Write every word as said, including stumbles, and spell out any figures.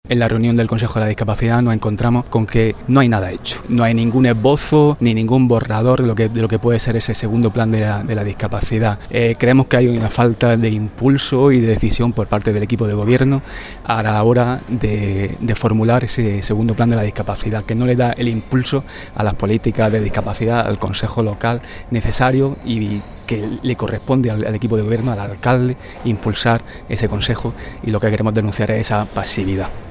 En la reunión del Consejo de la Discapacidad nos encontramos con que no hay nada hecho, no hay ningún esbozo ni ningún borrador de lo que, de lo que puede ser ese segundo plan de la, de la discapacidad. Eh, creemos que hay una falta de impulso y de decisión por parte del equipo de gobierno a la hora de, de formular ese segundo plan de la discapacidad, que no le da el impulso a las políticas de discapacidad al Consejo local necesario y que le corresponde al, al equipo de gobierno, al alcalde, impulsar ese consejo, y lo que queremos denunciar es esa pasividad.